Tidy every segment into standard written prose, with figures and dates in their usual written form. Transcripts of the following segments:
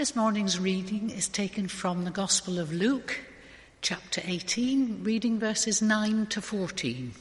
This morning's reading is taken from the Gospel of Luke, chapter 18, reading verses 9 to 14.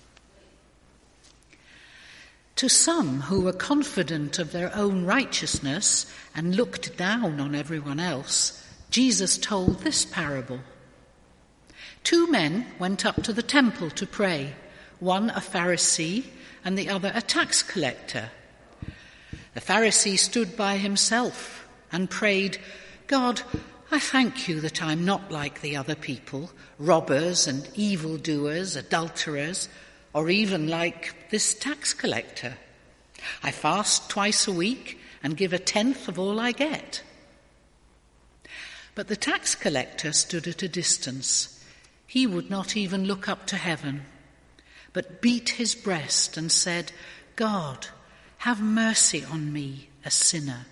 To some who were confident of their own righteousness and looked down on everyone else, Jesus told this parable. 2 men went up to the temple to pray, one a Pharisee and the other a tax collector. The Pharisee stood by himself and prayed, "God, I thank you that I'm not like the other people, robbers and evildoers, adulterers, or even like this tax collector. I fast twice a week and give 1/10 of all I get." But the tax collector stood at a distance. He would not even look up to heaven, but beat his breast and said, "God, have mercy on me, a sinner."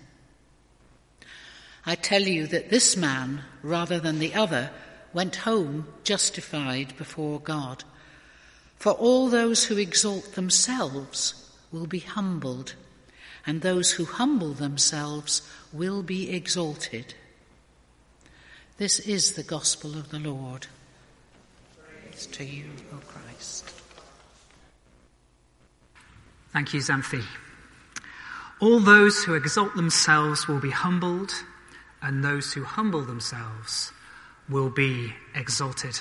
I tell you that this man, rather than the other, went home justified before God. For all those who exalt themselves will be humbled, and those who humble themselves will be exalted. This is the gospel of the Lord. Praise to you, O Christ. Thank you, Xanthi. All those who exalt themselves will be humbled, and those who humble themselves will be exalted.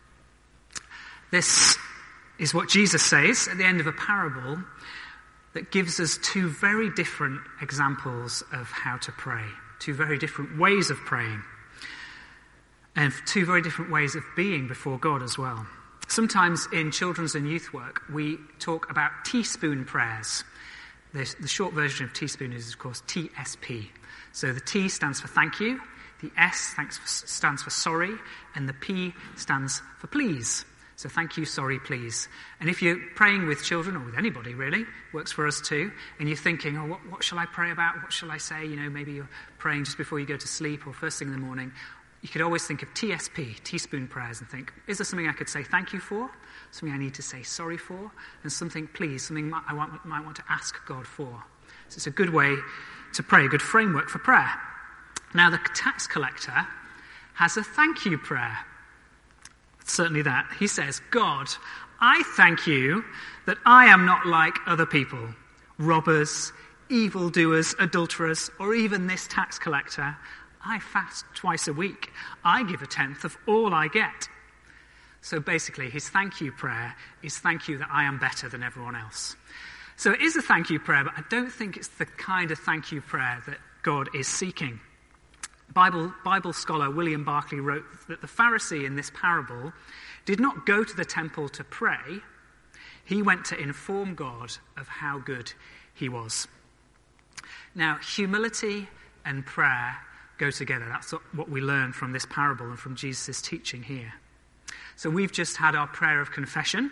This is what Jesus says at the end of a parable that gives us 2 very different examples of how to pray, 2 very different ways of praying, and 2 very different ways of being before God as well. Sometimes in children's and youth work, we talk about teaspoon prayers. The short version of teaspoon is, of course, TSP. So the T stands for thank you, the S stands for sorry, and the P stands for please. So thank you, sorry, please. And if you're praying with children, or with anybody really, works for us too, and you're thinking, oh, what shall I pray about? What shall I say? You know, maybe you're praying just before you go to sleep or first thing in the morning. You could always think of TSP, teaspoon prayers, and think, is there something I could say thank you for? Something I need to say sorry for? And something, please, something I might want to ask God for. So it's a good way to pray, a good framework for prayer. Now, the tax collector has a thank you prayer. Certainly that. He says, "God, I thank you that I am not like other people, robbers, evildoers, adulterers, or even this tax collector. I fast twice a week. I give 1/10 of all I get." So basically, his thank you prayer is thank you that I am better than everyone else. So it is a thank you prayer, but I don't think it's the kind of thank you prayer that God is seeking. Bible scholar William Barclay wrote that the Pharisee in this parable did not go to the temple to pray. He went to inform God of how good he was. Now, humility and prayer go together. That's what we learn from this parable and from Jesus' teaching here. So we've just had our prayer of confession,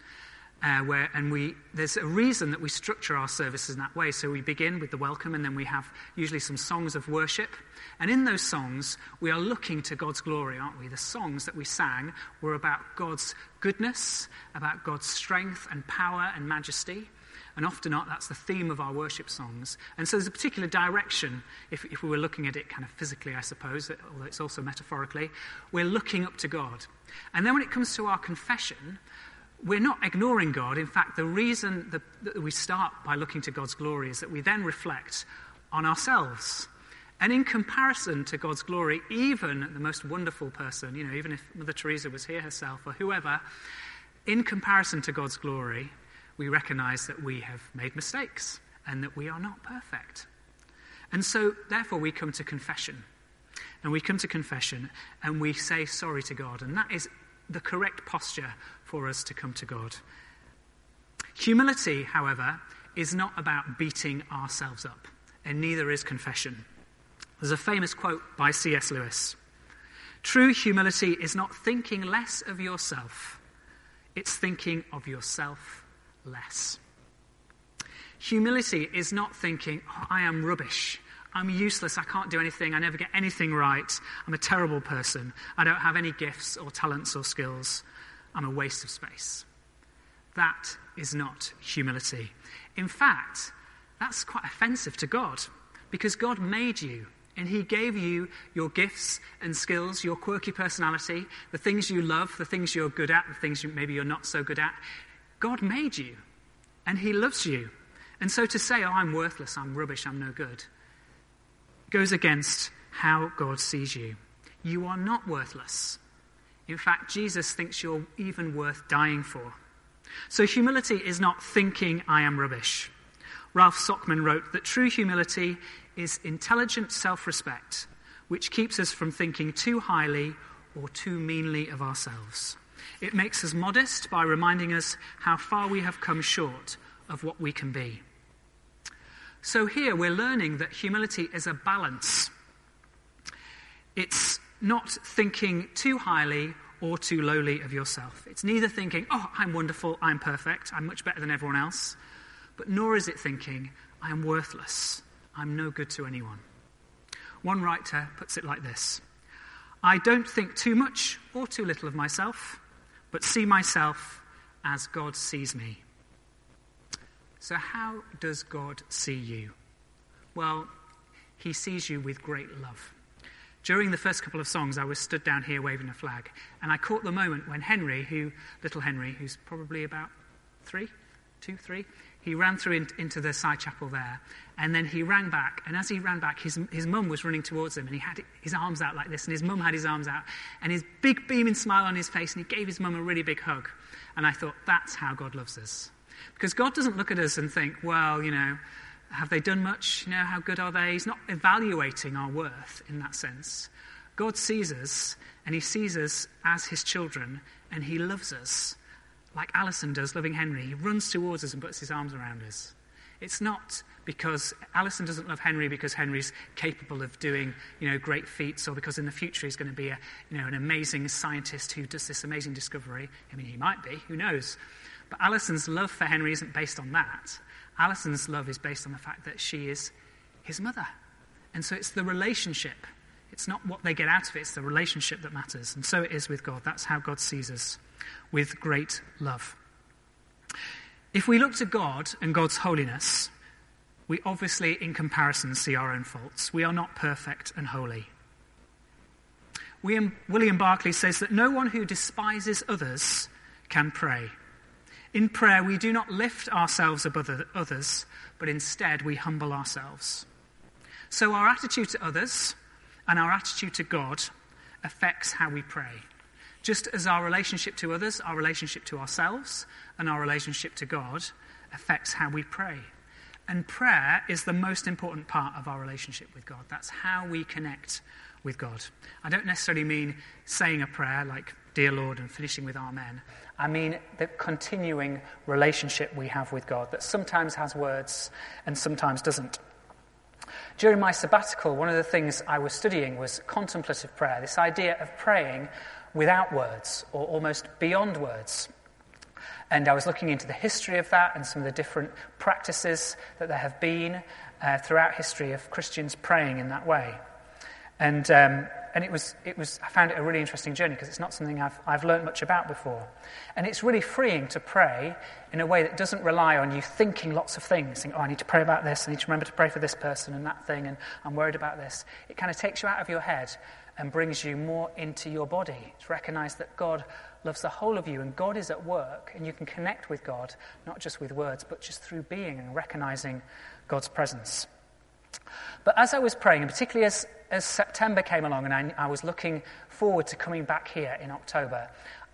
there's a reason that we structure our services in that way. So we begin with the welcome, and then we have usually some songs of worship. And in those songs, we are looking to God's glory, aren't we? The songs that we sang were about God's goodness, about God's strength and power and majesty. And often that's the theme of our worship songs. And so there's a particular direction, if we were looking at it kind of physically, I suppose, although it's also metaphorically, we're looking up to God. And then when it comes to our confession, we're not ignoring God. In fact, the reason that we start by looking to God's glory is that we then reflect on ourselves. And in comparison to God's glory, even the most wonderful person, even if Mother Teresa was here herself or whoever, in comparison to God's glory, we recognize that we have made mistakes and that we are not perfect. And so, therefore, we come to confession. And we come to confession and we say sorry to God. And that is the correct posture for us to come to God. Humility, however, is not about beating ourselves up, and neither is confession. There's a famous quote by C.S. Lewis. "True humility is not thinking less of yourself, it's thinking of yourself less." Humility is not thinking, "Oh, I am rubbish. I'm useless, I can't do anything, I never get anything right, I'm a terrible person, I don't have any gifts or talents or skills, I'm a waste of space." That is not humility. In fact, that's quite offensive to God, because God made you. And he gave you your gifts and skills, your quirky personality, the things you love, the things you're good at, the things maybe you're not so good at. God made you, and he loves you. And so to say, oh, I'm worthless, I'm rubbish, I'm no good, goes against how God sees you. You are not worthless. In fact, Jesus thinks you're even worth dying for. So humility is not thinking I am rubbish. Ralph Sockman wrote that true humility is intelligent self-respect, which keeps us from thinking too highly or too meanly of ourselves. It makes us modest by reminding us how far we have come short of what we can be. So here we're learning that humility is a balance. It's not thinking too highly or too lowly of yourself. It's neither thinking, oh, I'm wonderful, I'm perfect, I'm much better than everyone else, but nor is it thinking, I am worthless, I'm no good to anyone. One writer puts it like this: I don't think too much or too little of myself, but see myself as God sees me. So how does God see you? Well, he sees you with great love. During the first couple of songs, I was stood down here waving a flag, and I caught the moment when little Henry, who's probably about 3, he ran through into the side chapel there, and then he ran back, and as he ran back, his mum was running towards him, and he had his arms out like this, and his mum had his arms out, and his big beaming smile on his face, and he gave his mum a really big hug. And I thought, that's how God loves us. Because God doesn't look at us and think, well, have they done much? How good are they? He's not evaluating our worth in that sense. God sees us, and he sees us as his children, and he loves us. Like Alison does, loving Henry. He runs towards us and puts his arms around us. It's not because Alison doesn't love Henry because Henry's capable of doing, great feats, or because in the future he's going to be an amazing scientist who does this amazing discovery. I mean, he might be, who knows? But Alison's love for Henry isn't based on that. Alison's love is based on the fact that she is his mother. And so it's the relationship. It's not what they get out of it, it's the relationship that matters. And so it is with God. That's how God sees us, with great love. If we look to God and God's holiness, we obviously, in comparison, see our own faults. We are not perfect and holy. William Barclay says that no one who despises others can pray. In prayer, we do not lift ourselves above others, but instead we humble ourselves. So our attitude to others and our attitude to God affects how we pray. Just as our relationship to others, our relationship to ourselves, and our relationship to God affects how we pray. And prayer is the most important part of our relationship with God. That's how we connect with God. I don't necessarily mean saying a prayer like, Dear Lord, and finishing with Amen. I mean the continuing relationship we have with God that sometimes has words and sometimes doesn't. During my sabbatical, one of the things I was studying was contemplative prayer, this idea of praying without words, or almost beyond words. And I was looking into the history of that and some of the different practices that there have been throughout history of Christians praying in that way. And it was I found it a really interesting journey because it's not something I've learned much about before. And it's really freeing to pray in a way that doesn't rely on you thinking lots of things. Think, I need to pray about this, I need to remember to pray for this person and that thing, and I'm worried about this. It kind of takes you out of your head and brings you more into your body. To recognize that God loves the whole of you and God is at work, and you can connect with God, not just with words, but just through being and recognizing God's presence. But as I was praying, and particularly as September came along and I was looking forward to coming back here in October,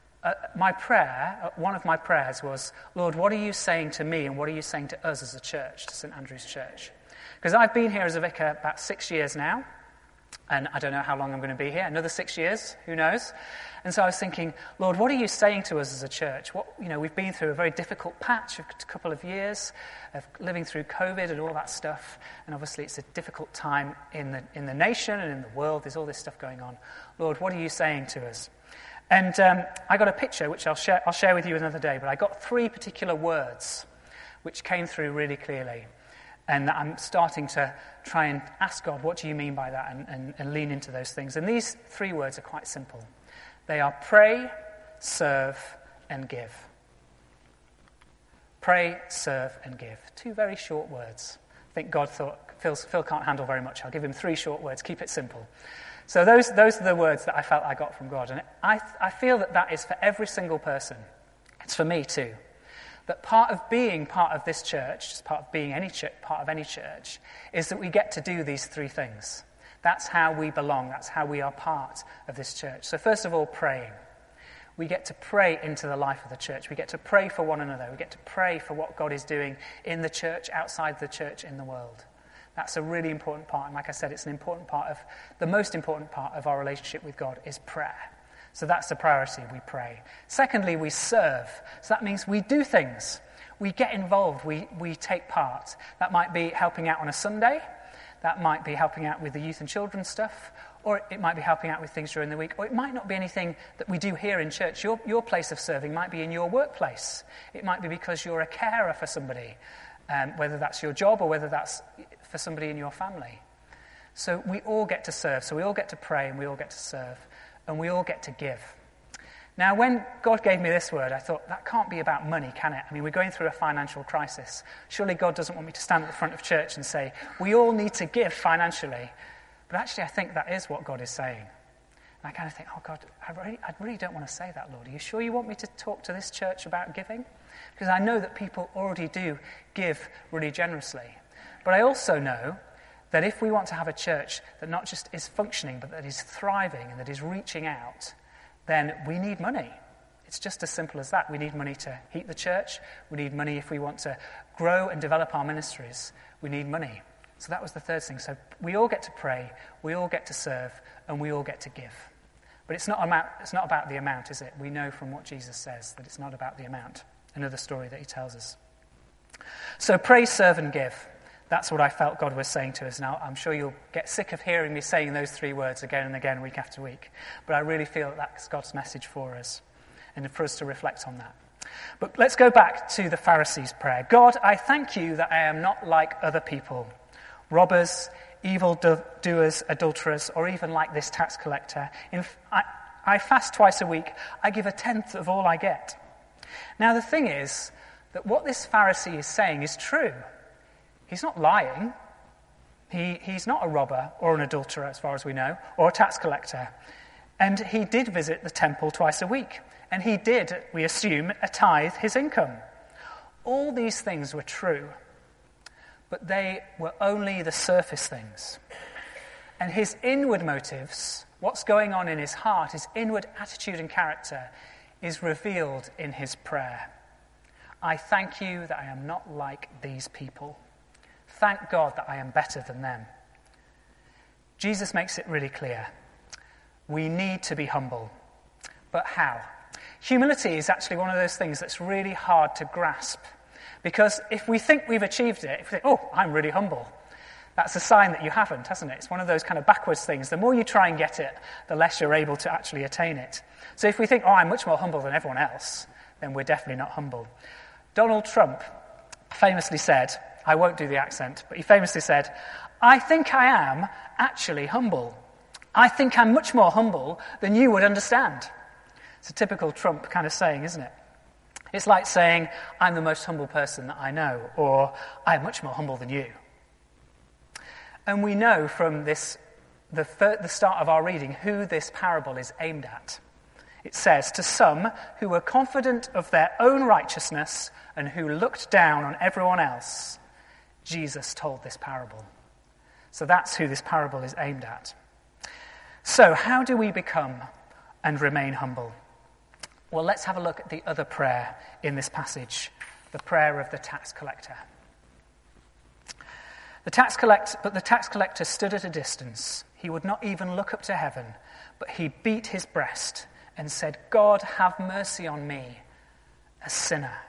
one of my prayers was, Lord, what are you saying to me and what are you saying to us as a church, to St Andrew's Church? Because I've been here as a vicar about 6 years now, and I don't know how long I'm going to be here, another 6 years, who knows? And so I was thinking, Lord, what are you saying to us as a church? We've been through a very difficult patch, a couple of years of living through COVID and all that stuff, and obviously it's a difficult time in the nation and in the world. There's all this stuff going on. Lord, what are you saying to us? And I got a picture, which I'll share with you another day, but I got 3 particular words which came through really clearly. And I'm starting to try and ask God, what do you mean by that? And lean into those things. And these 3 words are quite simple. They are pray, serve, and give. Pray, serve, and give. 2 very short words. I think God thought, Phil can't handle very much. I'll give him 3 short words. Keep it simple. So those are the words that I felt I got from God. And I feel that is for every single person. It's for me too. That part of being part of this church, just part of being part of any church, is that we get to do these 3 things. That's how we belong. That's how we are part of this church. So first of all, praying. We get to pray into the life of the church. We get to pray for one another. We get to pray for what God is doing in the church, outside the church, in the world. That's a really important part. And like I said, it's an important part of, the most important part of our relationship with God is prayer. So that's the priority, we pray. Secondly, we serve. So that means we do things. We get involved. We take part. That might be helping out on a Sunday. That might be helping out with the youth and children's stuff. Or it might be helping out with things during the week. Or it might not be anything that we do here in church. Your place of serving might be in your workplace. It might be because you're a carer for somebody, whether that's your job or whether that's for somebody in your family. So we all get to serve. So we all get to pray and we all get to serve. And we all get to give. Now, when God gave me this word, I thought, that can't be about money, can it? I mean, we're going through a financial crisis. Surely God doesn't want me to stand at the front of church and say, we all need to give financially. But actually, I think that is what God is saying. And I kind of think, oh, God, I really don't want to say that, Lord. Are you sure you want me to talk to this church about giving? Because I know that people already do give really generously. But I also know that if we want to have a church that not just is functioning, but that is thriving and that is reaching out, then we need money. It's just as simple as that. We need money to heat the church. We need money if we want to grow and develop our ministries. We need money. So that was the third thing. So we all get to pray, we all get to serve, and we all get to give. But it's not about the amount, is it? We know from what Jesus says that it's not about the amount. Another story that he tells us. So pray, serve, and give. That's what I felt God was saying to us. Now, I'm sure you'll get sick of hearing me saying those 3 words again and again, week after week. But I really feel that that's God's message for us and for us to reflect on that. But let's go back to the Pharisees' prayer. God, I thank you that I am not like other people, robbers, evil doers, adulterers, or even like this tax collector. I fast twice a week. I give 1/10 of all I get. Now, the thing is that what this Pharisee is saying is true. He's not lying. He's not a robber or an adulterer, as far as we know, or a tax collector. And he did visit the temple twice a week. And he did, we assume, tithe his income. All these things were true, but they were only the surface things. And his inward motives, what's going on in his heart, his inward attitude and character, is revealed in his prayer. I thank you that I am not like these people. Thank God that I am better than them. Jesus makes it really clear. We need to be humble. But how? Humility is actually one of those things that's really hard to grasp. Because if we think we've achieved it, if we think, oh, I'm really humble, that's a sign that you haven't, hasn't it? It's one of those kind of backwards things. The more you try and get it, the less you're able to actually attain it. So if we think, oh, I'm much more humble than everyone else, then we're definitely not humble. Donald Trump famously said, I won't do the accent, but he famously said, I think I am actually humble. I think I'm much more humble than you would understand. It's a typical Trump kind of saying, isn't it? It's like saying, I'm the most humble person that I know, or I'm much more humble than you. And we know from this, the start of our reading, who this parable is aimed at. It says, to some who were confident of their own righteousness and who looked down on everyone else, Jesus told this parable. So that's who this parable is aimed at. So how do we become and remain humble? Well, let's have a look at the other prayer in this passage, the prayer of the tax collector. The tax collector stood at a distance. He would not even look up to heaven, but he beat his breast and said, God, have mercy on me, a sinner.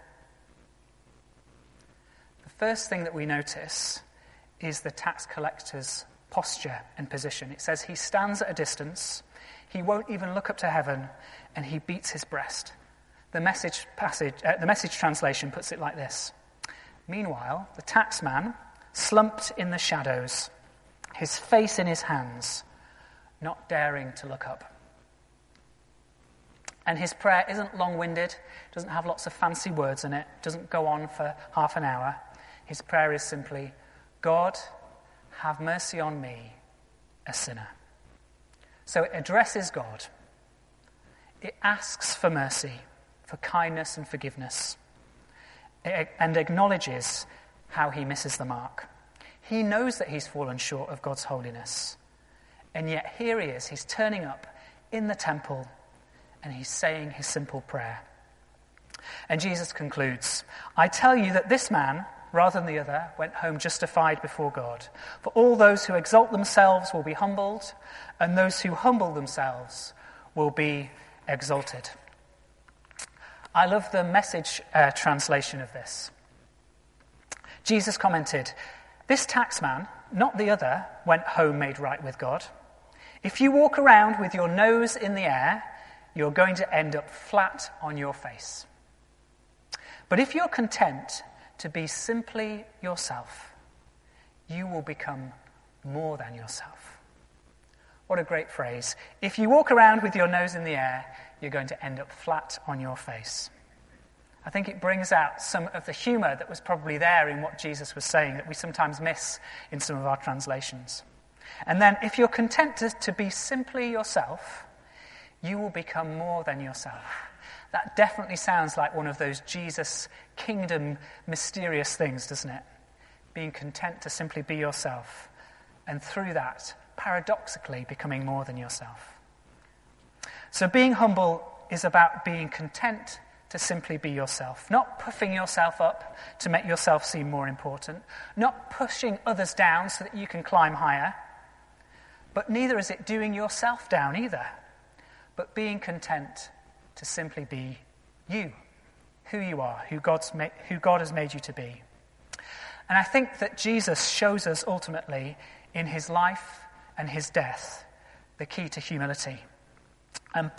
The first thing that we notice is the tax collector's posture and position. It says he stands at a distance, he won't even look up to heaven, and he beats his breast. The Message translation puts it like this. Meanwhile, the taxman slumped in the shadows, his face in his hands, not daring to look up. And his prayer isn't long-winded, doesn't have lots of fancy words in it, doesn't go on for half an hour. His prayer is simply, God, have mercy on me, a sinner. So it addresses God. It asks for mercy, for kindness and forgiveness, and acknowledges how he misses the mark. He knows that he's fallen short of God's holiness. And yet here he is, he's turning up in the temple and he's saying his simple prayer. And Jesus concludes, I tell you that this man, rather than the other, went home justified before God. For all those who exalt themselves will be humbled, and those who humble themselves will be exalted. I love the Message translation of this. Jesus commented, this taxman, not the other, went home made right with God. If you walk around with your nose in the air, you're going to end up flat on your face. But if you're content to be simply yourself, you will become more than yourself. What a great phrase. If you walk around with your nose in the air, you're going to end up flat on your face. I think it brings out some of the humour that was probably there in what Jesus was saying that we sometimes miss in some of our translations. And then, if you're content to be simply yourself, you will become more than yourself. That definitely sounds like one of those Jesus kingdom mysterious things, doesn't it? Being content to simply be yourself, and through that, paradoxically, becoming more than yourself. So being humble is about being content to simply be yourself, not puffing yourself up to make yourself seem more important, not pushing others down so that you can climb higher, but neither is it doing yourself down either, but being content to simply be you, who you are, who God has made you to be. And I think that Jesus shows us ultimately in his life and his death the key to humility. And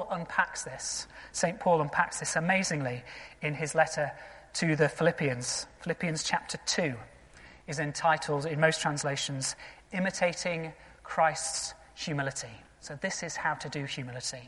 St. Paul unpacks this amazingly in his letter to the Philippians. Philippians chapter 2 is entitled, in most translations, Imitating Christ's Humility. So this is how to do humility.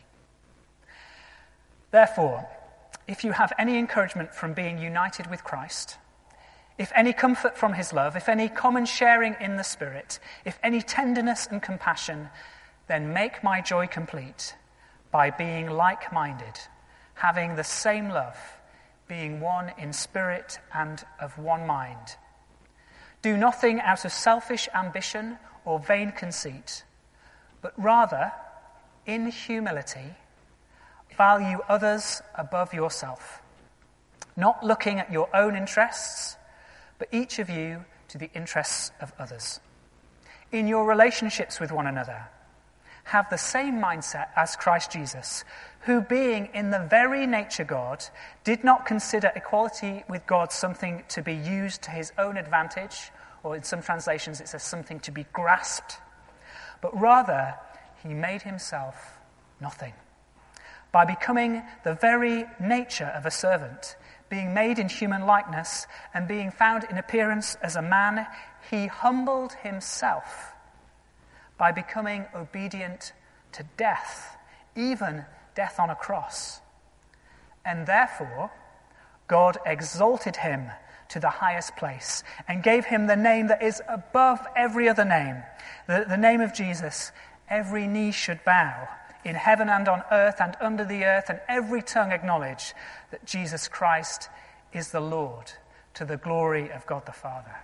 Therefore, if you have any encouragement from being united with Christ, if any comfort from his love, if any common sharing in the Spirit, if any tenderness and compassion, then make my joy complete by being like-minded, having the same love, being one in spirit and of one mind. Do nothing out of selfish ambition or vain conceit, but rather, in humility, value others above yourself, not looking at your own interests, but each of you to the interests of others. In your relationships with one another, have the same mindset as Christ Jesus, who being in the very nature God, did not consider equality with God something to be used to his own advantage, or in some translations it says something to be grasped, but rather he made himself nothing. By becoming the very nature of a servant, being made in human likeness, and being found in appearance as a man, he humbled himself by becoming obedient to death, even death on a cross. And therefore, God exalted him to the highest place and gave him the name that is above every other name, the name of Jesus. Every knee should bow in heaven and on earth and under the earth, and every tongue acknowledge that Jesus Christ is the Lord, to the glory of God the Father.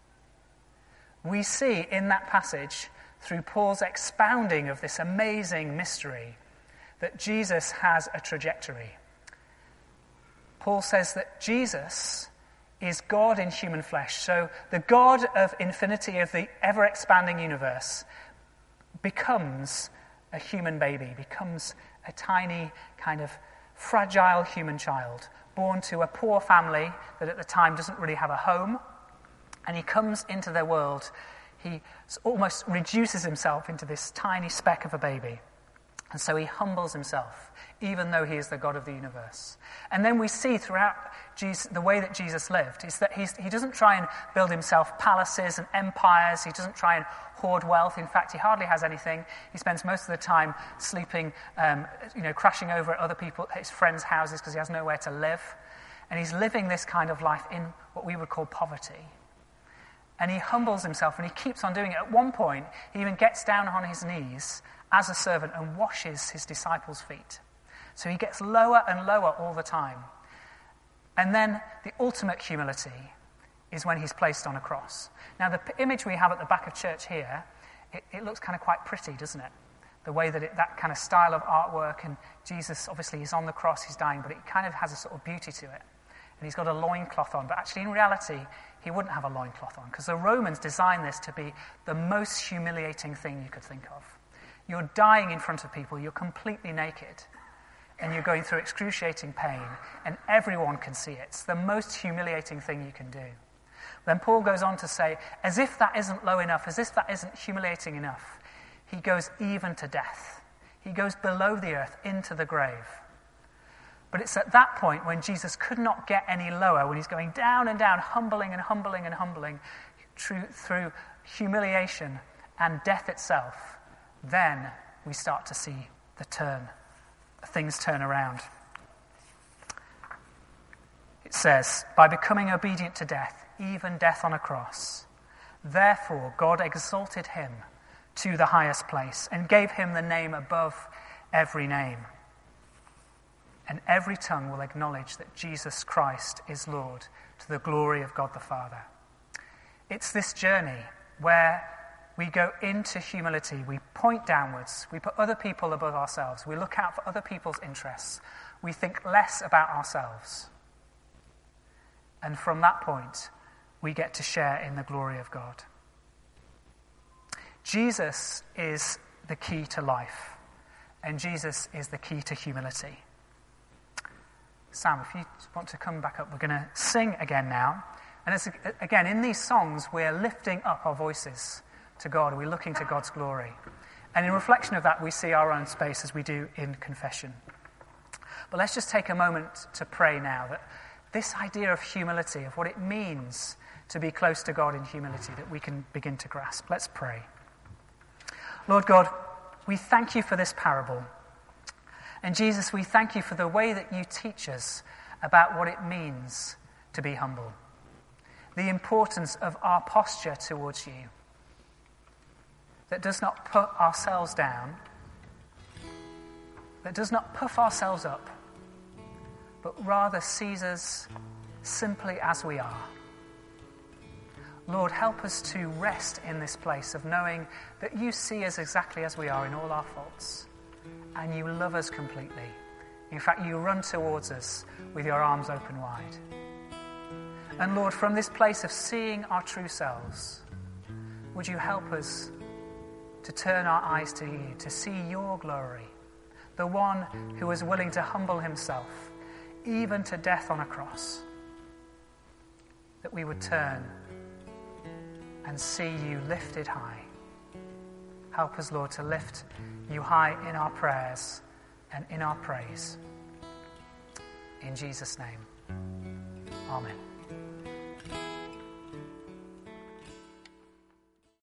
We see in that passage, through Paul's expounding of this amazing mystery, that Jesus has a trajectory. Paul says that Jesus is God in human flesh. So the God of infinity, of the ever-expanding universe, becomes a human baby, becomes a tiny kind of fragile human child, born to a poor family that at the time doesn't really have a home. And he comes into their world. He almost reduces himself into this tiny speck of a baby. And so he humbles himself, even though he is the God of the universe. And then we see throughout Jesus, the way that Jesus lived, is that he doesn't try and build himself palaces and empires. He doesn't try and hoard wealth. In fact, he hardly has anything. He spends most of the time sleeping, crashing over at other people, his friends' houses, because he has nowhere to live. And he's living this kind of life in what we would call poverty. And he humbles himself, and he keeps on doing it. At one point, he even gets down on his knees as a servant and washes his disciples' feet. So he gets lower and lower all the time. And then the ultimate humility is when he's placed on a cross. Now, the image we have at the back of church here, it looks kind of quite pretty, doesn't it? The way that that kind of style of artwork, and Jesus, obviously, he's on the cross, he's dying, but it kind of has a sort of beauty to it. And he's got a loincloth on, but actually, in reality, he wouldn't have a loincloth on, because the Romans designed this to be the most humiliating thing you could think of. You're dying in front of people, you're completely naked, and you're going through excruciating pain, and everyone can see it. It's the most humiliating thing you can do. Then Paul goes on to say, as if that isn't low enough, as if that isn't humiliating enough, he goes even to death. He goes below the earth into the grave. But it's at that point when Jesus could not get any lower, when he's going down and down, humbling and humbling and humbling through humiliation and death itself, then we start to see things turn around. It says, by becoming obedient to death, even death on a cross, therefore God exalted him to the highest place and gave him the name above every name. And every tongue will acknowledge that Jesus Christ is Lord, to the glory of God the Father. It's this journey where we go into humility, we point downwards, we put other people above ourselves, we look out for other people's interests, we think less about ourselves. And from that point, we get to share in the glory of God. Jesus is the key to life, and Jesus is the key to humility. Sam, if you want to come back up, we're going to sing again now. And again, in these songs, we're lifting up our voices to God. We're looking to God's glory. And in reflection of that, we see our own space as we do in confession. But let's just take a moment to pray now that this idea of humility, of what it means to be close to God in humility, that we can begin to grasp. Let's pray. Lord God, we thank you for this parable. And Jesus, we thank you for the way that you teach us about what it means to be humble. The importance of our posture towards you. That does not put ourselves down. That does not puff ourselves up. But rather sees us simply as we are. Lord, help us to rest in this place of knowing that you see us exactly as we are in all our faults. And you love us completely. In fact, you run towards us with your arms open wide. And Lord, from this place of seeing our true selves, would you help us to turn our eyes to you, to see your glory, the one who was willing to humble himself, even to death on a cross, that we would turn and see you lifted high. Help us, Lord, to lift you high in our prayers and in our praise. In Jesus' name, amen.